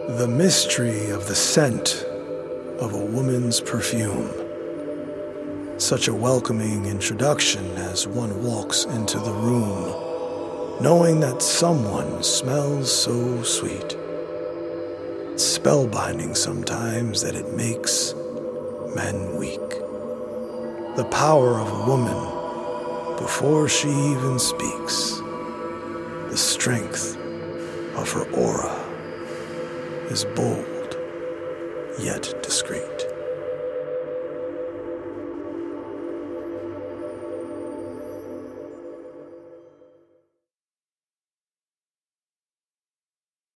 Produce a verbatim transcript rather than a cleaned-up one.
The mystery of the scent of a woman's perfume. Such a welcoming introduction as one walks into the room, knowing that someone smells so sweet. It's spellbinding sometimes that it makes men weak. The power of a woman before she even speaks. The strength of her aura is bold, yet discreet.